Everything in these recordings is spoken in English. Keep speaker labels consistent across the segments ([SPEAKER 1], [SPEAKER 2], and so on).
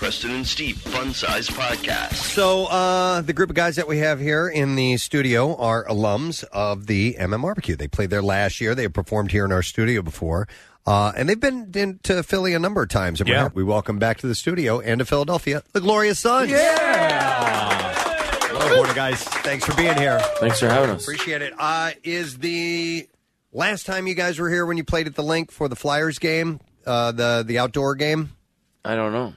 [SPEAKER 1] Preston and Steve Fun Size Podcast.
[SPEAKER 2] So the group of guys that we have here in the studio are alums of the MM They played there last year. They have performed here in our studio before. And they've been into Philly a number of times. And we welcome back to the studio and to Philadelphia, the Glorious Sons. Good morning, guys. Thanks for being here.
[SPEAKER 3] Thanks for having us.
[SPEAKER 2] Appreciate it. Is the last time you guys were here when you played at the Link for the Flyers game, the outdoor game?
[SPEAKER 3] I don't know.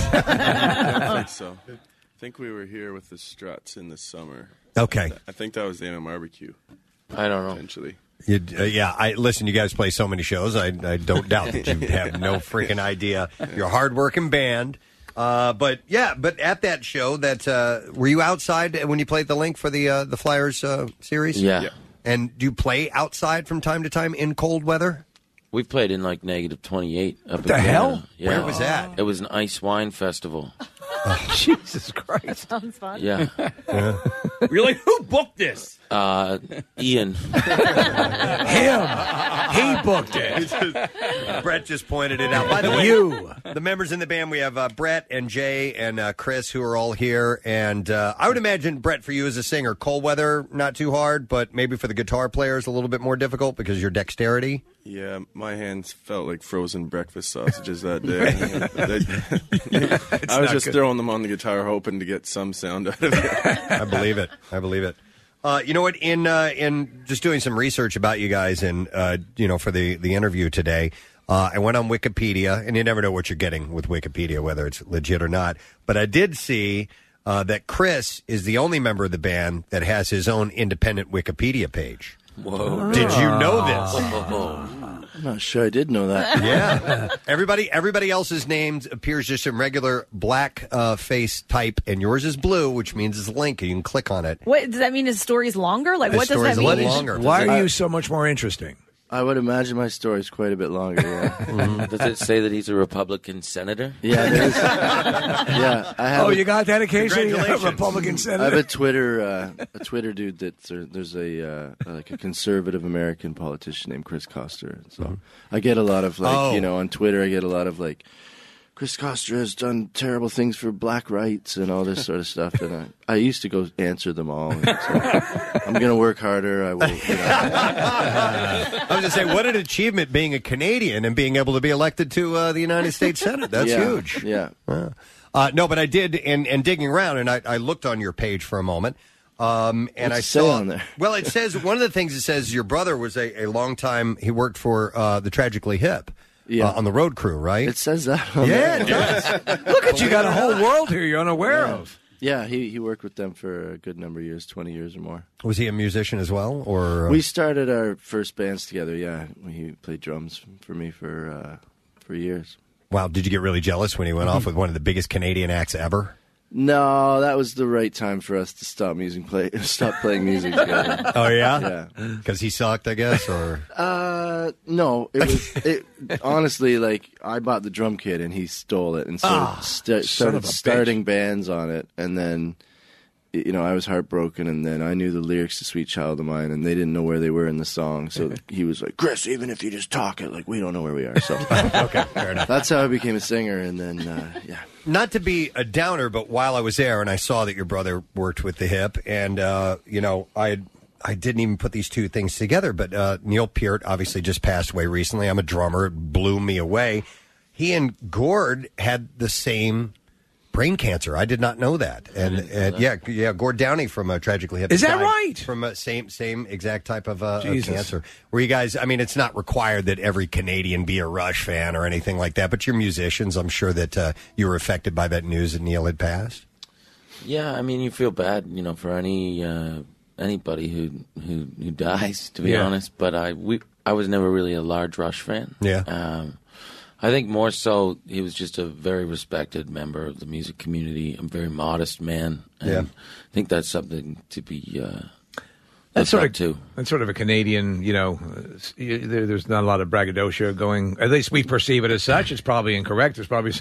[SPEAKER 4] I don't think so. I think we were here with the Struts in the summer.
[SPEAKER 2] Okay.
[SPEAKER 4] I think that was the MM Barbecue.
[SPEAKER 3] I don't know.
[SPEAKER 4] Potentially.
[SPEAKER 2] Listen, you guys play so many shows. I don't doubt that you have no freaking idea. You're a hard-working band. But at that show, were you outside when you played the Link for the Flyers series?
[SPEAKER 3] Yeah.
[SPEAKER 2] And do you play outside from time to time in cold weather?
[SPEAKER 3] We've played in like negative 28.
[SPEAKER 2] What the hell?
[SPEAKER 3] Yeah.
[SPEAKER 2] Where was that?
[SPEAKER 3] It was an ice wine festival.
[SPEAKER 2] Jesus Christ.
[SPEAKER 5] That sounds fun.
[SPEAKER 3] Yeah.
[SPEAKER 6] You're like, who booked this?
[SPEAKER 3] Ian.
[SPEAKER 7] Him. He booked it.
[SPEAKER 2] Brett just pointed it out. By the way, the members in the band, we have Brett and Jay and Chris, who are all here. And I would imagine, Brett, for you as a singer, cold weather, not too hard, but maybe for the guitar players, a little bit more difficult because of your dexterity.
[SPEAKER 4] Yeah, my hands felt like frozen breakfast sausages that day. I was just throwing them on the guitar, hoping to get some sound out of it.
[SPEAKER 2] I believe it. You know what? In just doing some research about you guys, and for the interview today, I went on Wikipedia, and you never know what you're getting with Wikipedia, whether it's legit or not. But I did see that Chris is the only member of the band that has his own independent Wikipedia page.
[SPEAKER 3] Whoa!
[SPEAKER 2] Did you know this?
[SPEAKER 3] I'm not sure I did know that.
[SPEAKER 2] Yeah. Everybody else's names appears just in regular black face type, and yours is blue, which means it's a link. You can click on it.
[SPEAKER 5] What does that mean? His story's longer? Like, what does that
[SPEAKER 2] His story's a
[SPEAKER 5] mean?
[SPEAKER 2] little longer.
[SPEAKER 7] Why are you so much more interesting?
[SPEAKER 3] I would imagine my story's quite a bit longer, yeah. Does it say that he's a Republican senator? Yeah, there is. Yeah, I have.
[SPEAKER 7] You got that occasionally? Republican senator?
[SPEAKER 3] I have a Twitter dude there's a conservative American politician named Chris Koster. So I get a lot of on Twitter I get a lot of Chris Koster has done terrible things for black rights and all this sort of stuff. And I used to go answer them all. And so I'm going to work harder. I will.
[SPEAKER 2] I was going to say, what an achievement being a Canadian and being able to be elected to the United States Senate. That's huge.
[SPEAKER 3] Yeah.
[SPEAKER 2] No, but I did, and digging around, and I looked on your page for a moment. And
[SPEAKER 3] What's
[SPEAKER 2] I
[SPEAKER 3] it say
[SPEAKER 2] saw
[SPEAKER 3] on there?
[SPEAKER 2] Well, it says one of the things it says your brother was a long time. He worked for the Tragically Hip.
[SPEAKER 3] Yeah.
[SPEAKER 2] On the road crew, right?
[SPEAKER 3] It says that on
[SPEAKER 2] Yeah,
[SPEAKER 3] there.
[SPEAKER 2] it does.
[SPEAKER 7] Look at you, got a whole world here you're unaware of.
[SPEAKER 3] Yeah, he worked with them for a good number of years, 20 years or more.
[SPEAKER 2] Was he a musician as well, or
[SPEAKER 3] We started our first bands together. Yeah, he played drums for me for years.
[SPEAKER 2] Wow, did you get really jealous when he went off with one of the biggest Canadian acts ever?
[SPEAKER 3] No, that was the right time for us to stop playing music together.
[SPEAKER 2] Oh yeah,
[SPEAKER 3] Yeah.
[SPEAKER 2] Because he sucked, I guess, or
[SPEAKER 3] no, it honestly, I bought the drum kit and he stole it and started starting bands on it, and then I was heartbroken, and then I knew the lyrics to Sweet Child of Mine, and they didn't know where they were in the song, so he was like, Chris, even if you just talk it, we don't know where we are. So
[SPEAKER 2] okay, fair enough.
[SPEAKER 3] That's how I became a singer, and then
[SPEAKER 2] Not to be a downer, but while I was there and I saw that your brother worked with the Hip, and I didn't even put these two things together, but Neil Peart obviously just passed away recently. I'm a drummer. It blew me away. He and Gord had the same brain cancer. I did not know that. And Gord Downey from Tragically Hip.
[SPEAKER 7] Is that right?
[SPEAKER 2] From same exact type of cancer. Were you guys, it's not required that every Canadian be a Rush fan or anything like that, but you're musicians. I'm sure that you were affected by that news that Neil had passed.
[SPEAKER 3] Yeah, you feel bad, for anybody who dies, to be honest. But I was never really a large Rush fan.
[SPEAKER 2] Yeah.
[SPEAKER 3] I think more so he was just a very respected member of the music community, a very modest man. And I think that's something to be
[SPEAKER 7] that's sort of a Canadian, there's not a lot of braggadocio going, at least we perceive it as such. It's probably incorrect. There's probably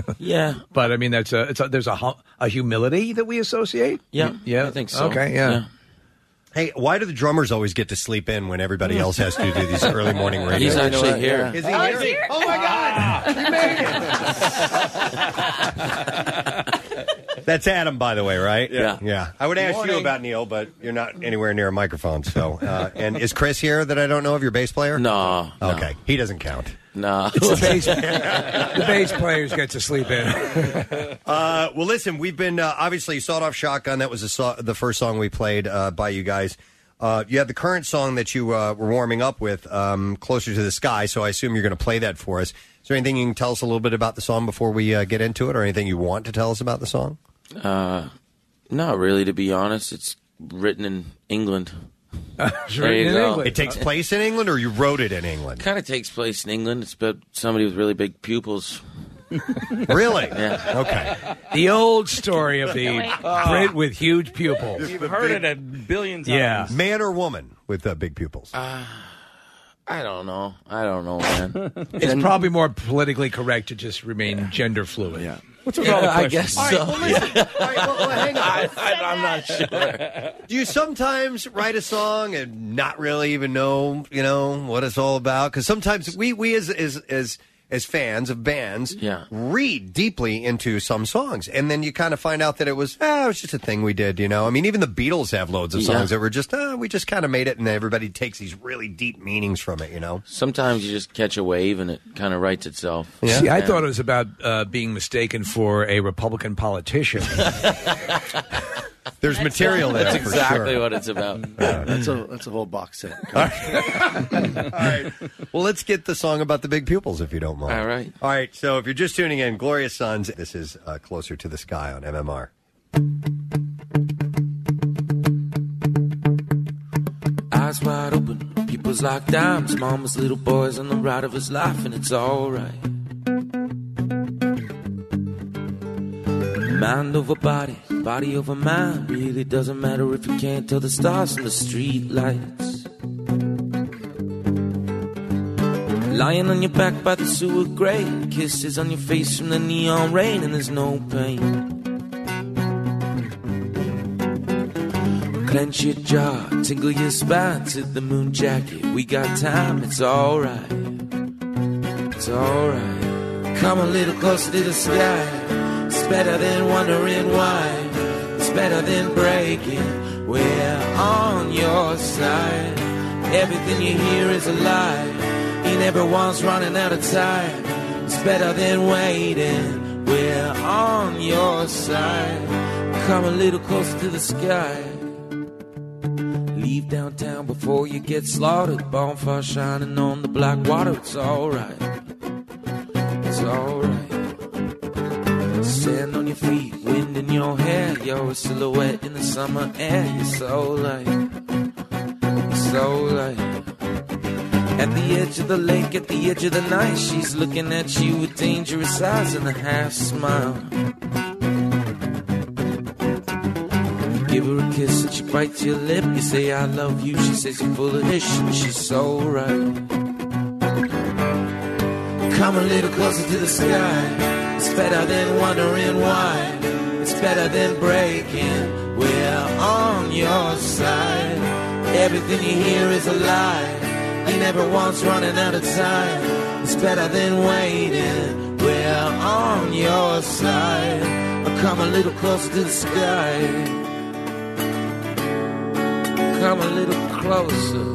[SPEAKER 7] but there's a humility that we associate.
[SPEAKER 3] Yeah, I think so.
[SPEAKER 7] Okay, yeah.
[SPEAKER 2] Hey, why do the drummers always get to sleep in when everybody else has to do these early morning radios?
[SPEAKER 8] He's actually here.
[SPEAKER 2] Is he here? Oh, my God. He made it. That's Adam, by the way, right?
[SPEAKER 8] Yeah.
[SPEAKER 2] I would ask you about Neil, but you're not anywhere near a microphone. So, and is Chris here that I don't know of, your bass player?
[SPEAKER 8] No.
[SPEAKER 2] Okay. He doesn't count.
[SPEAKER 8] No.
[SPEAKER 7] It's the bass players get to sleep in.
[SPEAKER 2] Well, listen, we've been, obviously, Sawed Off Shotgun. That was the first song we played by you guys. You have the current song that you were warming up with, Closer to the Sky, so I assume you're going to play that for us. Is there anything you can tell us a little bit about the song before we get into it, or anything you want to tell us about the song?
[SPEAKER 8] Not really, to be honest. It's written in England.
[SPEAKER 2] It takes place in England, or you wrote it in England?
[SPEAKER 8] Kind of takes place in England. It's about somebody with really big pupils.
[SPEAKER 2] Really?
[SPEAKER 8] Yeah.
[SPEAKER 2] Okay.
[SPEAKER 7] The old story of the Brit with huge pupils.
[SPEAKER 6] You've heard it a billion times.
[SPEAKER 7] Yeah.
[SPEAKER 2] Man or woman with big pupils?
[SPEAKER 8] I don't know, man.
[SPEAKER 7] It's probably more politically correct to just remain gender fluid.
[SPEAKER 6] Yeah. What's with all the
[SPEAKER 8] I
[SPEAKER 6] questions?
[SPEAKER 8] guess
[SPEAKER 2] All
[SPEAKER 8] so.
[SPEAKER 2] right, well, listen. All right, well, hang on.
[SPEAKER 8] I'm not sure.
[SPEAKER 2] Do you sometimes write a song and not really even know, what it's all about? Because sometimes we as fans of bands read deeply into some songs, and then you kind of find out that it was just a thing we did, I mean, even the Beatles have loads of songs that were just, we just kind of made it, and everybody takes these really deep meanings from it,
[SPEAKER 8] Sometimes you just catch a wave and it kind of writes itself.
[SPEAKER 7] Yeah. See, I thought it was about being mistaken for a Republican politician.
[SPEAKER 2] There's material there.
[SPEAKER 8] That's exactly
[SPEAKER 2] for sure.
[SPEAKER 8] what it's about.
[SPEAKER 3] That's a whole box set.
[SPEAKER 2] All right. Well, let's get the song about the big pupils, if you don't mind.
[SPEAKER 8] All right.
[SPEAKER 2] All right. So if you're just tuning in, Glorious Sons, this is Closer to the Sky on MMR.
[SPEAKER 9] Eyes wide open, pupils locked dimes, mama's little boys on the ride of his life, and it's alright. Mind over body, body over mind. Really doesn't matter if you can't tell the stars from the street lights. Lying on your back by the sewer grate, kisses on your face from the neon rain, and there's no pain. Clench your jaw, tingle your spine to the moon jacket. We got time, it's alright. It's alright. Come a little closer to the sky. It's better than wondering why. It's better than breaking. We're on your side. Everything you hear is a lie. Ain't everyone's running out of time. It's better than waiting. We're on your side. Come a little closer to the sky. Leave downtown before you get slaughtered. Bonfire shining on the black water. It's alright. It's alright. Sand on your feet, wind in your hair. You're a silhouette in the summer air. You're so light. You're so light. At the edge of the lake, at the edge of the night, she's looking at you with dangerous eyes and a half smile. Give her a kiss and she bites your lip. You say I love you, she says you're full of ish, and she's so right. Come a little closer to the sky. It's better than wondering why. It's better than breaking. We're on your side. Everything you hear is a lie. Ain't never once running out of time. It's better than waiting. We're on your side. Come a little closer to the sky. Come a little closer.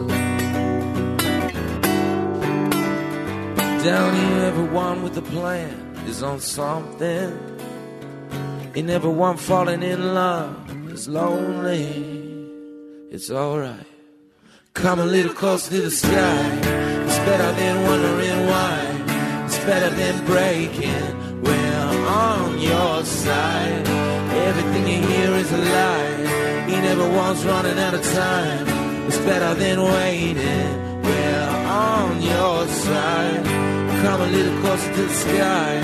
[SPEAKER 9] Down here, everyone with a plan is on something. Ain't everyone falling in love is lonely. It's alright. Come a little closer to the sky. It's better than wondering why. It's better than breaking. We're on your side. Everything you hear is a lie. Ain't everyone's running out of time. It's better than waiting. We're on your side. Come a little closer to the sky.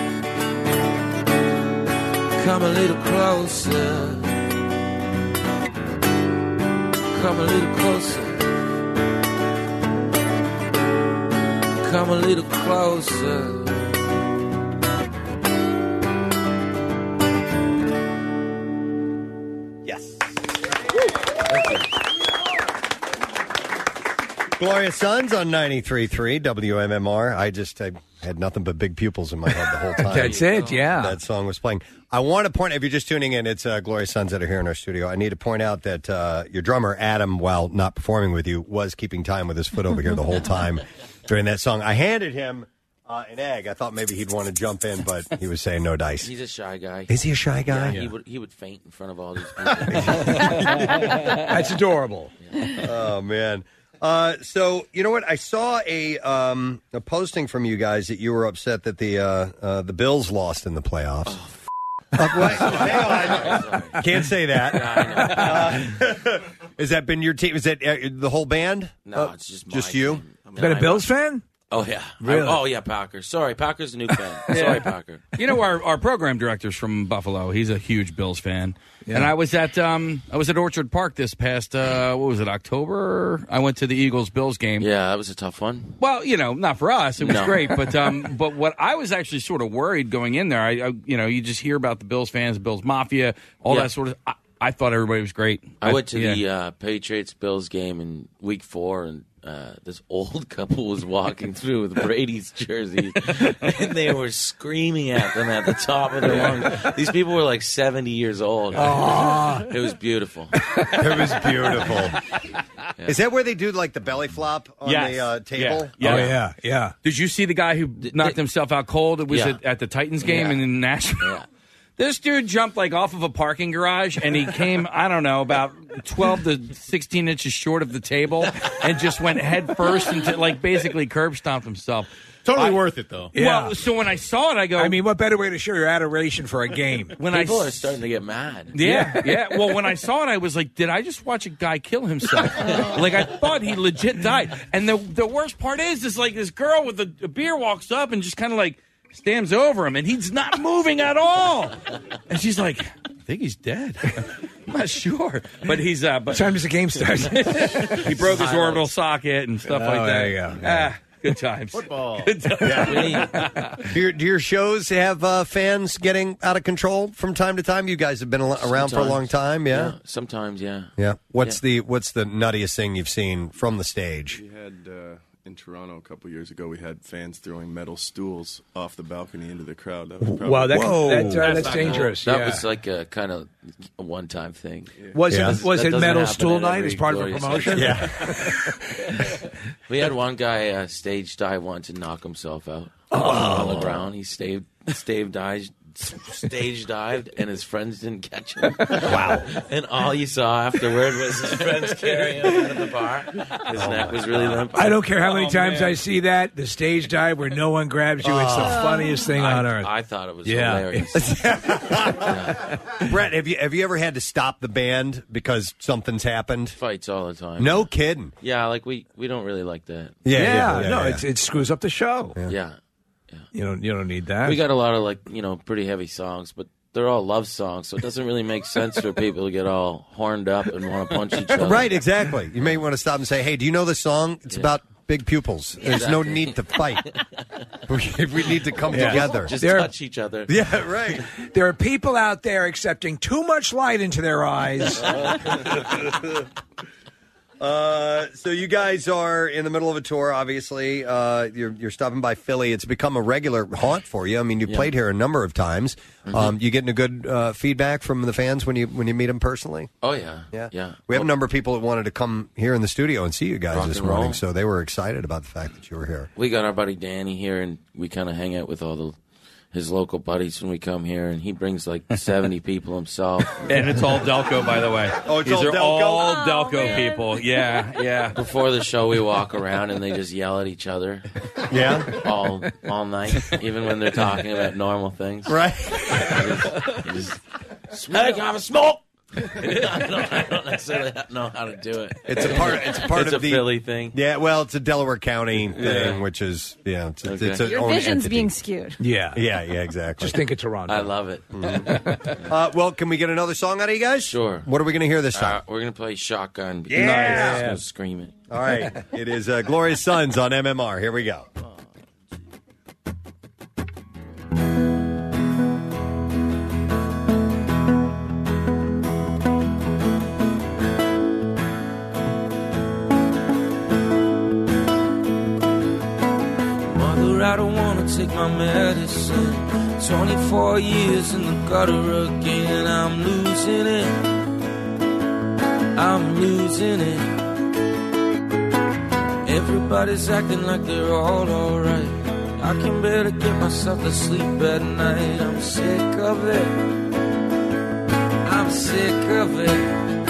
[SPEAKER 9] Come a little closer. Come a little closer. Come a little closer.
[SPEAKER 2] Yes. Gloria Sons on 93.3 WMMR. I had nothing but big pupils in my head the whole time.
[SPEAKER 7] That's it, yeah.
[SPEAKER 2] That song was playing. I want to point, if you're just tuning in, it's Gloria Sons that are here in our studio. I need to point out that your drummer, Adam, while not performing with you, was keeping time with his foot over here the whole time during that song. I handed him an egg. I thought maybe he'd want to jump in, but he was saying no dice.
[SPEAKER 8] He's a shy guy.
[SPEAKER 2] Is he a shy guy?
[SPEAKER 8] Yeah, he would faint in front of all these people.
[SPEAKER 7] That's adorable.
[SPEAKER 2] Oh, man. So, you know what? I saw a posting from you guys that you were upset that the Bills lost in the playoffs. Hang on. Can't say that. Has that been your team? Is that the whole band?
[SPEAKER 8] No, it's just
[SPEAKER 2] just you.
[SPEAKER 7] Been a Bills fan?
[SPEAKER 8] Oh, yeah.
[SPEAKER 7] Really?
[SPEAKER 8] Oh, yeah, Packers. Sorry, Packers a new fan. Sorry, Packer.
[SPEAKER 6] You know, our program director's from Buffalo. He's a huge Bills fan. Yeah. And I was at Orchard Park this past, October? I went to the Eagles-Bills game.
[SPEAKER 8] Yeah, that was a tough one.
[SPEAKER 6] Well, not for us. It was great. But what I was actually sort of worried going in there, you just hear about the Bills fans, Bills Mafia, all that sort of I thought everybody was great.
[SPEAKER 8] I went to the Patriots-Bills game in Week 4, and this old couple was walking through with Brady's jersey, and they were screaming at them at the top of their lungs. These people were like 70 years old.
[SPEAKER 2] Aww.
[SPEAKER 8] It was beautiful.
[SPEAKER 2] It was beautiful. Yeah. Is that where they do like the belly flop on the table?
[SPEAKER 6] Yeah.
[SPEAKER 7] Oh, yeah.
[SPEAKER 6] Did you see the guy who knocked himself out cold? It was at the Titans game in Nashville. Yeah. This dude jumped like off of a parking garage, and he came, I don't know, about 12 to 16 inches short of the table, and just went head first into basically curb stomped himself.
[SPEAKER 10] Totally worth it, though.
[SPEAKER 7] Yeah.
[SPEAKER 6] Well, so when I saw it, I go...
[SPEAKER 7] I mean, what better way to show your adoration for a game?
[SPEAKER 8] People are starting to get mad.
[SPEAKER 6] Yeah. Well, when I saw it, I was like, did I just watch a guy kill himself? I thought he legit died. And the worst part is this girl with a beer walks up and just kind of stands over him, and he's not moving at all. And she's like, I think he's dead. I'm not sure. But he's... What
[SPEAKER 7] time does the game start?
[SPEAKER 6] He broke his orbital socket and stuff like that.
[SPEAKER 7] There you go. Yeah.
[SPEAKER 6] Good times.
[SPEAKER 10] Football.
[SPEAKER 6] Good times.
[SPEAKER 2] Yeah. Do your shows have fans getting out of control from time to time? You guys have been around for a long time, yeah?
[SPEAKER 8] Sometimes, yeah.
[SPEAKER 2] Yeah. What's the nuttiest thing you've seen from the stage?
[SPEAKER 4] We had... in Toronto a couple years ago, we had fans throwing metal stools off the balcony into the crowd. That was probably
[SPEAKER 7] that's dangerous.
[SPEAKER 8] That was like a kind of a one-time thing.
[SPEAKER 7] Yeah. Was it metal stool night as part of a promotion?
[SPEAKER 2] Yeah.
[SPEAKER 8] We had one guy stage dive once and knock himself out on the ground. He stage dived, and his friends didn't catch him.
[SPEAKER 2] Wow.
[SPEAKER 8] And all you saw afterward was his friends carrying him out of the bar. His neck was really limp.
[SPEAKER 7] I don't care how many times I see that, the stage dive where no one grabs you. It's the funniest thing on earth.
[SPEAKER 8] I thought it was hilarious.
[SPEAKER 2] Brett, have you ever had to stop the band because something's happened?
[SPEAKER 8] Fights all the time.
[SPEAKER 2] No kidding.
[SPEAKER 8] Yeah, we don't really like that.
[SPEAKER 2] Yeah.
[SPEAKER 7] It screws up the show.
[SPEAKER 8] Yeah.
[SPEAKER 7] You don't need that.
[SPEAKER 8] We got a lot of pretty heavy songs, but they're all love songs, so it doesn't really make sense for people to get all horned up and want to punch each other.
[SPEAKER 2] Right, exactly. You may want to stop and say, "Hey, do you know this song? It's about big pupils. There's no need to fight. we need to come together.
[SPEAKER 8] Just touch each other."
[SPEAKER 2] Yeah, right.
[SPEAKER 7] There are people out there accepting too much light into their eyes.
[SPEAKER 2] So you guys are in the middle of a tour, obviously. You're stopping by Philly. It's become a regular haunt for you. I mean, you played here a number of times.
[SPEAKER 8] Mm-hmm.
[SPEAKER 2] You getting a good feedback from the fans when you meet them personally?
[SPEAKER 8] Oh, yeah.
[SPEAKER 2] Yeah. We have a number of people that wanted to come here in the studio and see you guys
[SPEAKER 8] Rock
[SPEAKER 2] this
[SPEAKER 8] and
[SPEAKER 2] morning,
[SPEAKER 8] roll.
[SPEAKER 2] so they were excited about the fact that you were here.
[SPEAKER 8] We got our buddy Danny here, and we kind of hang out with all his local buddies when we come here, and he brings 70 people himself.
[SPEAKER 6] And it's all Delco, by the way.
[SPEAKER 2] Oh, it's
[SPEAKER 6] These
[SPEAKER 2] all
[SPEAKER 6] are
[SPEAKER 2] Delco?
[SPEAKER 6] all Delco people. Yeah.
[SPEAKER 8] Before the show, we walk around and they just yell at each other.
[SPEAKER 2] Yeah?
[SPEAKER 8] all night, even when they're talking about normal things.
[SPEAKER 2] Right.
[SPEAKER 8] Hey, can I have a smoke? I don't necessarily know how to do it.
[SPEAKER 2] It's a part
[SPEAKER 8] It's
[SPEAKER 2] of
[SPEAKER 8] a
[SPEAKER 2] the
[SPEAKER 8] Philly thing.
[SPEAKER 2] Yeah, well, it's a Delaware County thing, which is it's its
[SPEAKER 5] Your
[SPEAKER 2] own
[SPEAKER 5] vision's
[SPEAKER 2] entity.
[SPEAKER 5] being skewed.
[SPEAKER 7] Yeah,
[SPEAKER 2] exactly.
[SPEAKER 7] Just think of Toronto.
[SPEAKER 8] I love it.
[SPEAKER 2] Well, can we get another song out of you guys?
[SPEAKER 8] Sure.
[SPEAKER 2] What are we going to hear this time?
[SPEAKER 8] We're going to play Shotgun. Because
[SPEAKER 2] Yeah.
[SPEAKER 8] I'm just going to scream it.
[SPEAKER 2] All right. It is Glorious Sons on MMR. Here we go.
[SPEAKER 9] take my medicine. 24 years in the gutter again. I'm losing it. I'm losing it. Everybody's acting like they're all alright. I can barely get myself to sleep at night. I'm sick of it. I'm sick of it.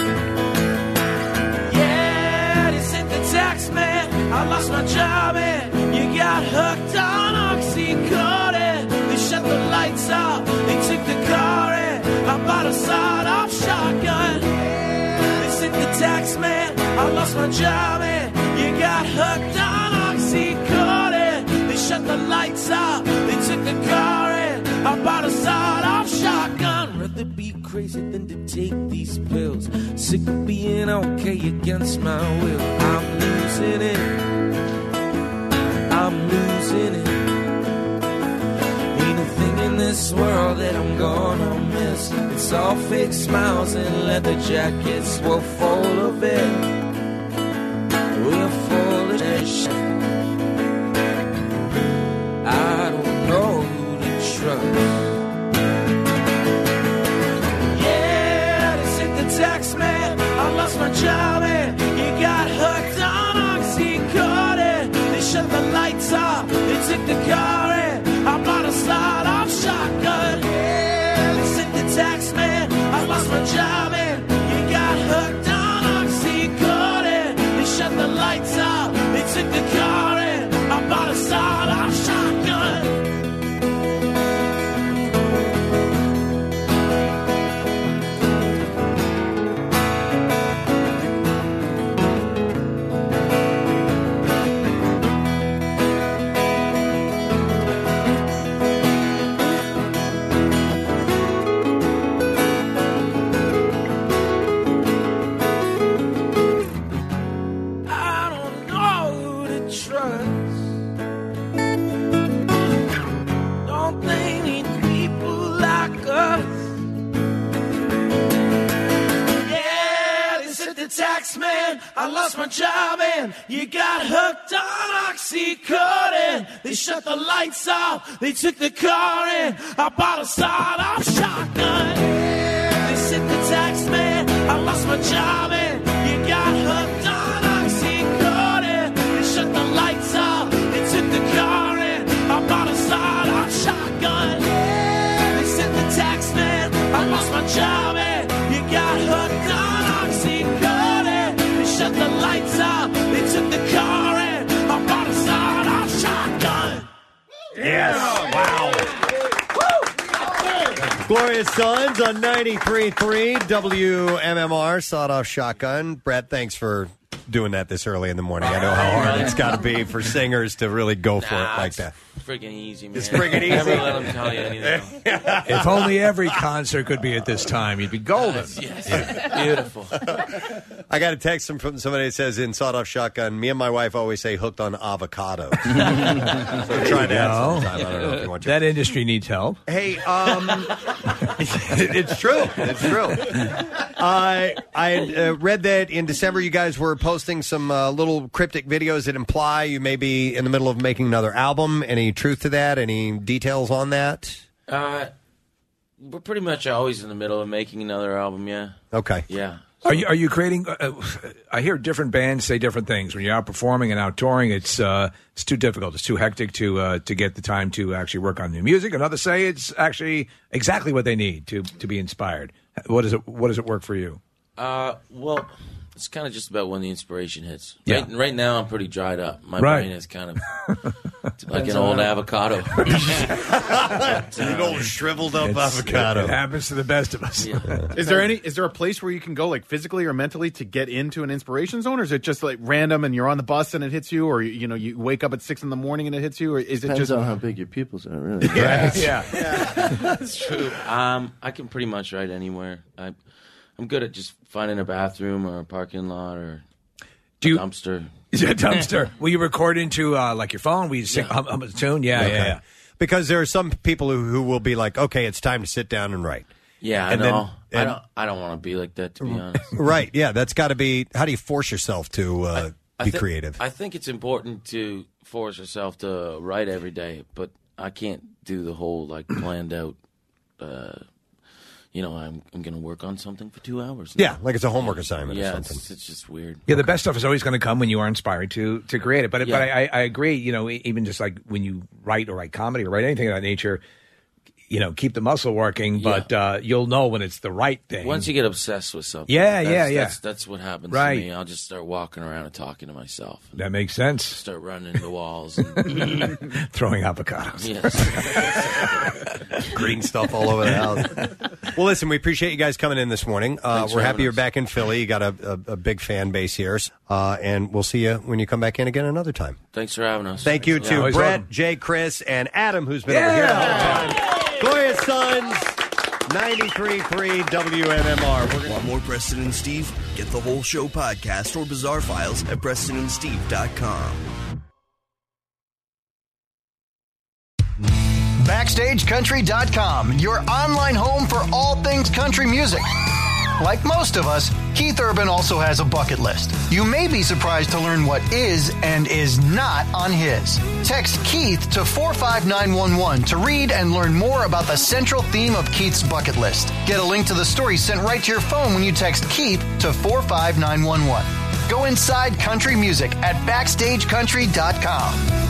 [SPEAKER 9] Yeah, this ain't the tax man. I lost my job and you got hooked on Oxycontin. They shut the lights off, they took the car and I bought a sawed-off shotgun. This ain't the tax man. I lost my job and you got hooked on Oxycontin. They shut the lights off, they took the car and I bought a sawed-off shotgun. Rather be crazy than to take these pills. Sick of being okay against my will. I'm losing it. I'm losing it. Ain't a thing in this world that I'm gonna miss. It's all fake smiles and leather jackets. We're full of it. We're full of shit. I don't know who to trust. Yeah, this ain't the tax man. I lost my job and you got hooked on Oxycontin. They shut the lights off, they took the car and I bought a sawed-off shotgun. Yeah, this ain't the tax man. I lost my job and you got hooked on Oxycontin. They shut the lights off, they took the car and I bought a sawed-off shotgun. Taxman, I lost my job and you got hooked on Oxycontin. They shut the lights off, they took the car and I bought a sawed-off shotgun. They said the taxman, I lost my job and you got hooked on Oxycontin. They shut the lights off, they took the car and I bought a sawed-off shotgun. They said the taxman, I lost my job and you got hooked on Oxycontin. They shut the lights off, they took the car and I bought a sawed-off shotgun.
[SPEAKER 2] Yes. Wow. Glorious Sons on 93.3 WMMR, sawed-off shotgun. Brett, thanks for doing that this early in the morning. I know how hard it's got to be for singers to really go for it like that.
[SPEAKER 8] Freaking easy, man.
[SPEAKER 2] It's freaking easy.
[SPEAKER 8] Never let them tell you anything.
[SPEAKER 7] If only every concert could be at this time, you'd be golden.
[SPEAKER 8] Yes. Beautiful.
[SPEAKER 2] I got a text from somebody that says in Sawed Off Shotgun, me and my wife always say hooked on avocados. So I'm trying to add sometime. I don't know if you want to.
[SPEAKER 7] That industry needs help.
[SPEAKER 2] Hey, it's true. It's true. I read that in December you guys were posting some little cryptic videos that imply you may be in the middle of making another album. Any truth to that? Any details on that?
[SPEAKER 8] We're pretty much always in the middle of making another album, yeah.
[SPEAKER 2] Okay.
[SPEAKER 8] Yeah.
[SPEAKER 7] Are you creating? I hear different bands say different things. When you're out performing and out touring, it's too difficult. It's too hectic to get the time to actually work on new music. And others say it's actually exactly what they need to be inspired. What does it work for you?
[SPEAKER 8] Well, it's kind of just about when the inspiration hits.
[SPEAKER 7] Yeah.
[SPEAKER 8] Right now, I'm pretty dried up. My
[SPEAKER 7] Right.
[SPEAKER 8] brain is kind of like an old avocado.
[SPEAKER 2] An old shriveled up avocado.
[SPEAKER 7] It happens to the best of us.
[SPEAKER 8] Yeah.
[SPEAKER 10] Is there a place where you can go, like, physically or mentally to get into an inspiration zone, or is it just like random and you're on the bus and it hits you, or you wake up at 6 a.m. and it hits you, or is it
[SPEAKER 3] Depends
[SPEAKER 10] just
[SPEAKER 3] on how big your pupils are, really.
[SPEAKER 7] Yeah.
[SPEAKER 8] That's true. I can pretty much write anywhere. I'm good at just finding a bathroom or a parking lot or a dumpster.
[SPEAKER 7] Is it a dumpster? Will you record into like your phone? Will you sing hum a tune? Yeah.
[SPEAKER 2] Because there are some people who will be like, okay, it's time to sit down and write.
[SPEAKER 8] Yeah, I
[SPEAKER 2] And
[SPEAKER 8] know.
[SPEAKER 2] then-
[SPEAKER 8] I don't want to be like that, to be honest.
[SPEAKER 2] Right, yeah, that's got to be, how do you force yourself to be creative?
[SPEAKER 8] I think it's important to force yourself to write every day, but I can't do the whole like planned out. I'm going to work on something for 2 hours.
[SPEAKER 2] Yeah, like it's a homework assignment or something.
[SPEAKER 8] It's just weird.
[SPEAKER 7] Yeah, the best stuff is always going to come when you are inspired to create it. But I agree, even just like when you write comedy or write anything of that nature, keep the muscle working, but you'll know when it's the right thing.
[SPEAKER 8] Once you get obsessed with something. That's what happens to me. I'll just start walking around and talking to myself.
[SPEAKER 7] That makes sense.
[SPEAKER 8] Start running into walls. And
[SPEAKER 7] throwing avocados.
[SPEAKER 8] Yes.
[SPEAKER 2] Green stuff all over the house. Well, listen, we appreciate you guys coming in this morning. We're happy you're back in Philly. You got a big fan base here. And we'll see you when you come back in again another time.
[SPEAKER 8] Thanks for having us.
[SPEAKER 2] Thank you to Brett, Jay, Chris, and Adam, who's been over here the whole time. Glorious Sons, 93.3 WMMR.
[SPEAKER 1] Want more Preston and Steve? Get the whole show podcast or bizarre files at PrestonandSteve.com.
[SPEAKER 11] BackstageCountry.com, your online home for all things country music. Like most of us, Keith Urban also has a bucket list. You may be surprised to learn what is and is not on his. Text Keith to 45911 to read and learn more about the central theme of Keith's bucket list. Get a link to the story sent right to your phone when you text Keith to 45911. Go inside country music at BackstageCountry.com.